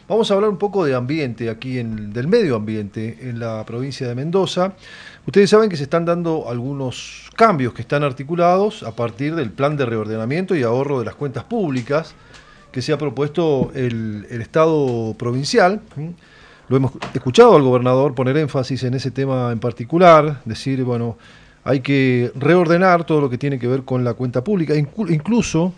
Vamos a hablar un poco de ambiente aquí, del medio ambiente en la provincia de Mendoza. Ustedes saben que se están dando algunos cambios que están articulados a partir del plan de reordenamiento y ahorro de las cuentas públicas que se ha propuesto el Estado provincial. Lo hemos escuchado al gobernador poner énfasis en ese tema en particular, decir, bueno, hay que reordenar todo lo que tiene que ver con la cuenta pública, incluso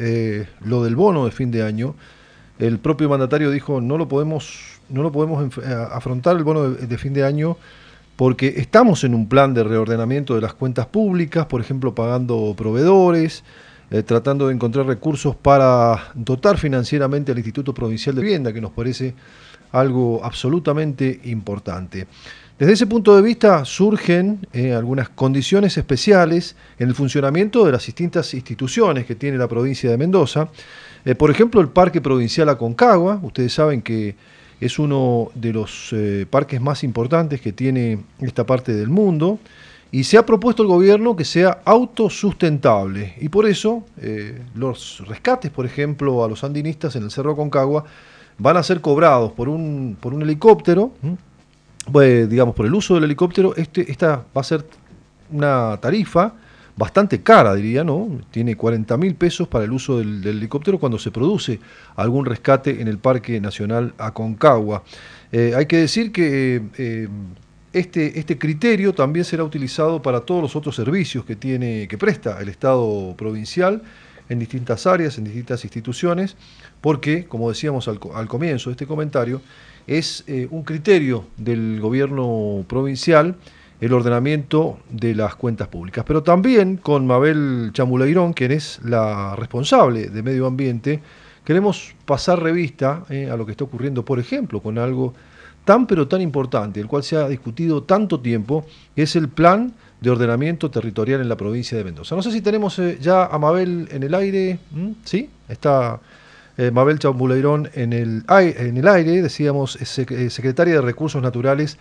lo del bono de fin de año. El propio mandatario dijo, no lo podemos afrontar el bono de fin de año porque estamos en un plan de reordenamiento de las cuentas públicas, por ejemplo, pagando proveedores, tratando de encontrar recursos para dotar financieramente al Instituto Provincial de Vivienda, que nos parece algo absolutamente importante. Desde ese punto de vista surgen algunas condiciones especiales en el funcionamiento de las distintas instituciones que tiene la provincia de Mendoza. Por ejemplo, el Parque Provincial Aconcagua, ustedes saben que es uno de los parques más importantes que tiene esta parte del mundo, y se ha propuesto el gobierno que sea autosustentable, y por eso los rescates, por ejemplo, a los andinistas en el Cerro Aconcagua van a ser cobrados por un helicóptero. Digamos, por el uso del helicóptero. Esta va a ser una tarifa bastante cara, diría, ¿no? Tiene 40.000 pesos para el uso del helicóptero cuando se produce algún rescate en el Parque Nacional Aconcagua. Hay que decir que este criterio también será utilizado para todos los otros servicios que presta el Estado provincial en distintas áreas, en distintas instituciones, porque, como decíamos al comienzo de este comentario, es un criterio del gobierno provincial el ordenamiento de las cuentas públicas. Pero también con Mabel Chamuleirón, quien es la responsable de Medio Ambiente, queremos pasar revista a lo que está ocurriendo, por ejemplo, con algo tan pero tan importante, el cual se ha discutido tanto tiempo, que es el plan de ordenamiento territorial en la provincia de Mendoza. No sé si tenemos ya a Mabel en el aire. ¿Sí? Está Mabel Chamuleirón en el aire, decíamos, es secretaria de Recursos Naturales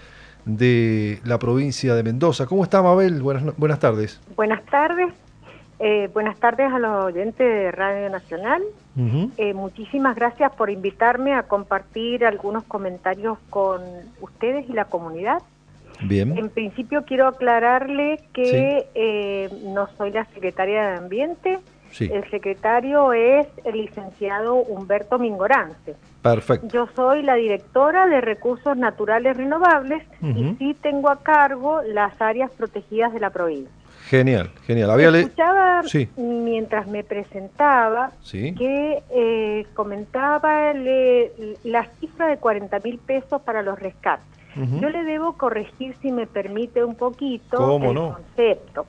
de la provincia de Mendoza. ¿Cómo está, Mabel? Buenas tardes. Buenas tardes. Buenas tardes a los oyentes de Radio Nacional. Muchísimas gracias por invitarme a compartir algunos comentarios con ustedes y la comunidad. Bien. En principio quiero aclararle que no soy la secretaria de Ambiente. Sí. El secretario es el licenciado Humberto Mingorance. Perfecto. Yo soy la directora de Recursos Naturales Renovables y sí tengo a cargo las áreas protegidas de la provincia. Genial, genial. Escuchaba mientras me presentaba que comentaba la cifra de 40.000 pesos para los rescates. Yo le debo corregir, si me permite, un poquito concepto.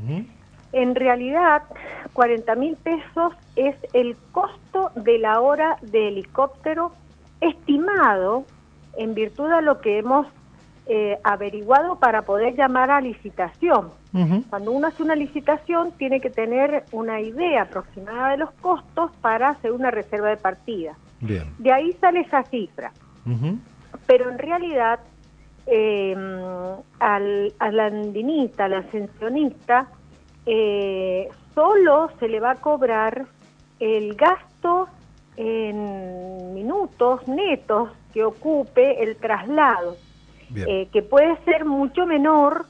En realidad, 40.000 pesos es el costo de la hora de helicóptero estimado en virtud de lo que hemos averiguado para poder llamar a licitación. Cuando uno hace una licitación tiene que tener una idea aproximada de los costos para hacer una reserva de partida. Bien. De ahí sale esa cifra. Pero en realidad al andinista, al ascensionista, solo se le va a cobrar el gasto en minutos netos que ocupe el traslado, que puede ser mucho menor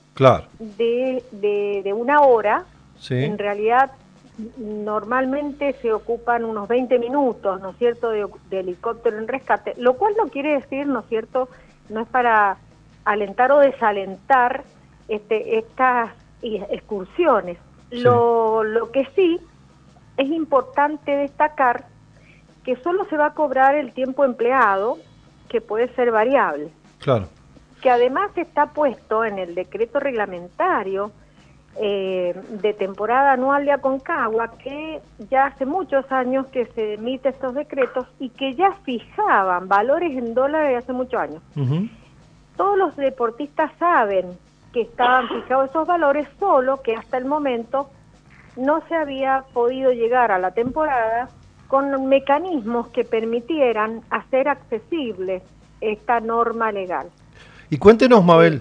de una hora. En realidad normalmente se ocupan unos 20 minutos, ¿no es cierto?, de helicóptero en rescate, lo cual no quiere decir, ¿no es cierto?, no es para alentar o desalentar estas excursiones. Lo que sí es importante destacar que solo se va a cobrar el tiempo empleado, que puede ser variable. Claro. Que además está puesto en el decreto reglamentario de temporada anual de Aconcagua, que ya hace muchos años que se emite estos decretos y que ya fijaban valores en dólares de hace muchos años. Todos los deportistas saben que estaban fijados esos valores, solo que hasta el momento no se había podido llegar a la temporada con mecanismos que permitieran hacer accesible esta norma legal. Y cuéntenos, Mabel,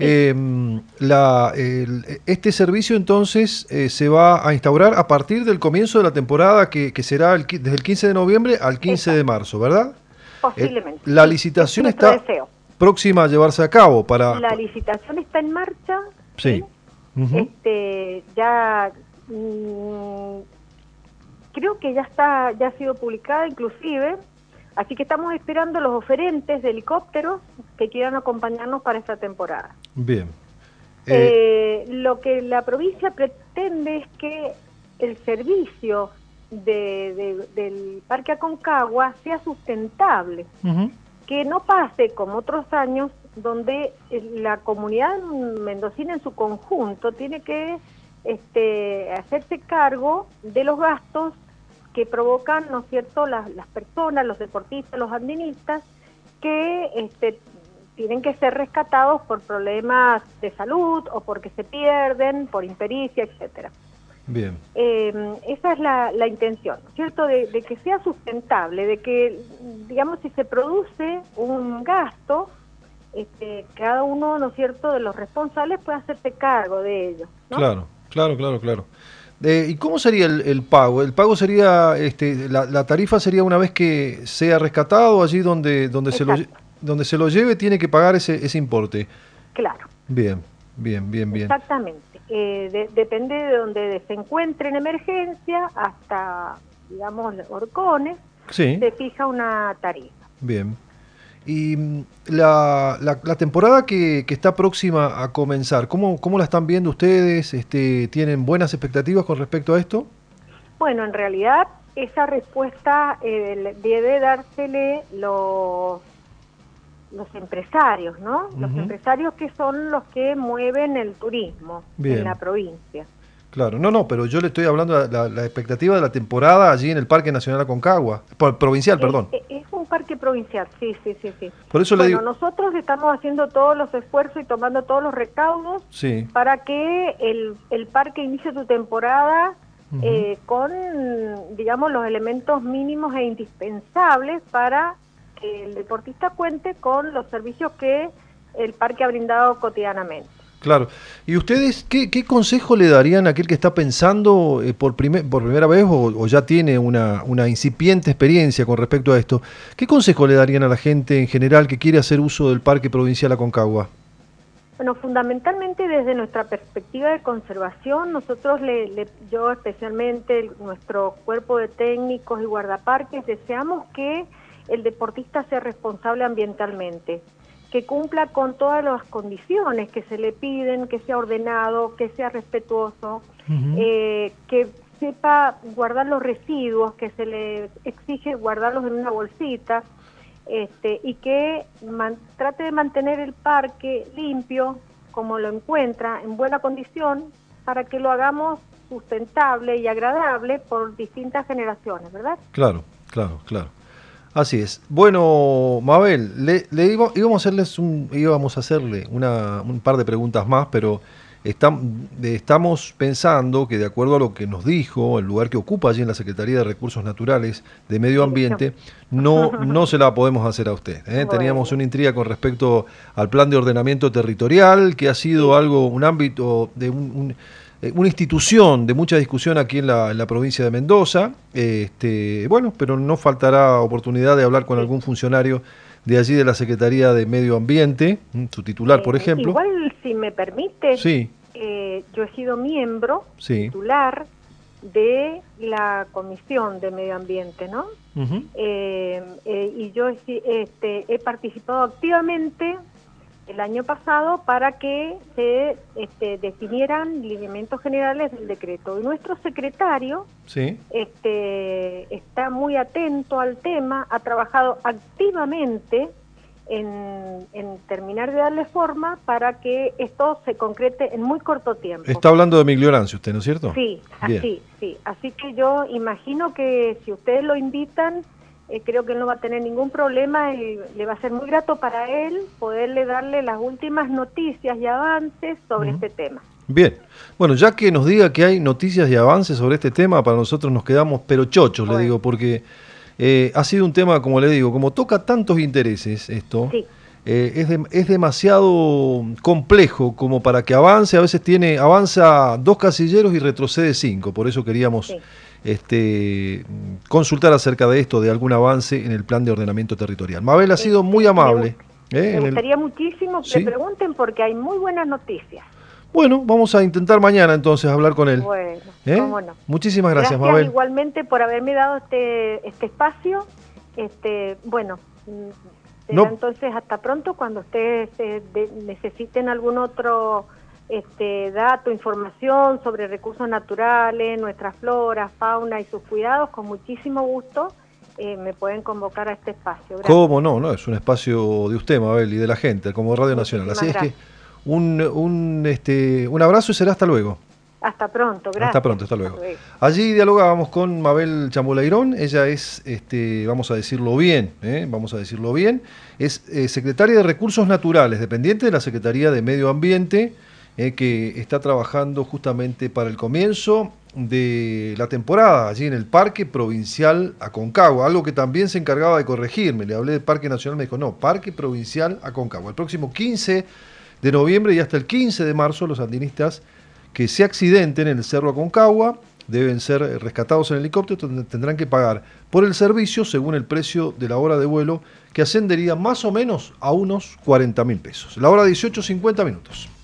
este servicio entonces se va a instaurar a partir del comienzo de la temporada que será desde el 15 de noviembre al 15 de marzo, ¿verdad? Posiblemente. La licitación es nuestro está deseo. próxima a llevarse a cabo para... La licitación está en marcha. Sí. Ya creo que ya ha sido publicada inclusive, así que estamos esperando los oferentes de helicópteros que quieran acompañarnos para esta temporada. Bien. Lo que la provincia pretende es que el servicio del Parque Aconcagua sea sustentable, que no pase como otros años donde la comunidad mendocina en su conjunto tiene que hacerse cargo de los gastos que provocan, ¿no es cierto?, las personas, los deportistas, los andinistas, que tienen que ser rescatados por problemas de salud o porque se pierden, por impericia, etcétera. Bien. Esa es la intención, ¿cierto?, de que sea sustentable, de que, digamos, si se produce un gasto, cada uno, ¿no es cierto?, de los responsables puede hacerse cargo de ello, ¿no? Claro. ¿Y cómo sería el pago? ¿El pago sería, la tarifa sería una vez que sea rescatado, allí donde se lo lleve tiene que pagar ese importe? Claro. Bien. Exactamente. Depende de donde se encuentre en emergencia hasta, digamos, horcones, sí, se fija una tarifa. Bien. Y la temporada que está próxima a comenzar, ¿cómo la están viendo ustedes? ¿Tienen buenas expectativas con respecto a esto? Bueno, en realidad esa respuesta debe dársele los empresarios, ¿no? Los empresarios que son los que mueven el turismo en la provincia. Claro, pero yo le estoy hablando de la expectativa de la temporada allí en el Parque Nacional Aconcagua, provincial, perdón. Es un parque provincial, sí. Por eso nosotros estamos haciendo todos los esfuerzos y tomando todos los recaudos para que el parque inicie su temporada con, digamos, los elementos mínimos e indispensables para que el deportista cuente con los servicios que el parque ha brindado cotidianamente. Claro. ¿Y ustedes qué consejo le darían a aquel que está pensando por primera vez o ya tiene una incipiente experiencia con respecto a esto? ¿Qué consejo le darían a la gente en general que quiere hacer uso del Parque Provincial Aconcagua? Bueno, fundamentalmente desde nuestra perspectiva de conservación, nosotros, yo especialmente, nuestro cuerpo de técnicos y guardaparques, deseamos que el deportista sea responsable ambientalmente, que cumpla con todas las condiciones que se le piden, que sea ordenado, que sea respetuoso, que sepa guardar los residuos, que se le exige guardarlos en una bolsita, y que trate de mantener el parque limpio, como lo encuentra, en buena condición, para que lo hagamos sustentable y agradable por distintas generaciones, ¿verdad? Claro. Así es. Bueno, Mabel, íbamos a hacerle un par de preguntas más, pero estamos pensando que de acuerdo a lo que nos dijo, el lugar que ocupa allí en la Secretaría de Recursos Naturales de Medio Ambiente, no se la podemos hacer a usted. Bueno. Teníamos una intriga con respecto al plan de ordenamiento territorial, que ha sido un ámbito de una institución de mucha discusión aquí en la provincia de Mendoza, pero no faltará oportunidad de hablar con algún funcionario de allí de la Secretaría de Medio Ambiente, su titular, por ejemplo. Igual, si me permite, yo he sido miembro titular de la Comisión de Medio Ambiente, ¿no? Y yo he participado activamente el año pasado para que se definieran lineamientos generales del decreto. Y nuestro secretario está muy atento al tema, ha trabajado activamente en terminar de darle forma para que esto se concrete en muy corto tiempo. Está hablando de Migliorancio usted, ¿no es cierto? Sí, así que yo imagino que si ustedes lo invitan, creo que él no va a tener ningún problema y le va a ser muy grato para él poderle darle las últimas noticias y avances sobre este tema. Bien, bueno, ya que nos diga que hay noticias y avances sobre este tema, para nosotros nos quedamos pero chochos, le digo, porque ha sido un tema, como le digo, como toca tantos intereses esto, es demasiado complejo como para que avance. A veces avanza 2 casilleros y retrocede 5, por eso queríamos consultar acerca de esto, de algún avance en el plan de ordenamiento territorial. Mabel ha sido muy amable. Me gustaría muchísimo que le pregunten porque hay muy buenas noticias. Bueno, vamos a intentar mañana entonces hablar con él. Bueno, cómo no. Muchísimas gracias, Mabel. Igualmente por haberme dado este espacio. Bueno, entonces hasta pronto. Cuando ustedes necesiten algún otro dato, información sobre recursos naturales, nuestra flora, fauna y sus cuidados, con muchísimo gusto me pueden convocar a este espacio. Gracias. ¿Cómo no? No, es un espacio de usted, Mabel, y de la gente, como Radio Nacional. Así gracias. Es que un abrazo y será hasta luego. Hasta pronto, gracias. Hasta pronto, hasta luego. Allí dialogábamos con Mabel Chamboleirón. Ella es, vamos a decirlo bien, es secretaria de Recursos Naturales, dependiente de la Secretaría de Medio Ambiente, que está trabajando justamente para el comienzo de la temporada allí en el Parque Provincial Aconcagua, algo que también se encargaba de corregirme. Le hablé del Parque Nacional, me dijo, no, Parque Provincial Aconcagua. El próximo 15 de noviembre y hasta el 15 de marzo los andinistas que se accidenten en el Cerro Aconcagua deben ser rescatados en helicóptero, donde tendrán que pagar por el servicio según el precio de la hora de vuelo, que ascendería más o menos a unos 40.000 pesos. La hora 18:50.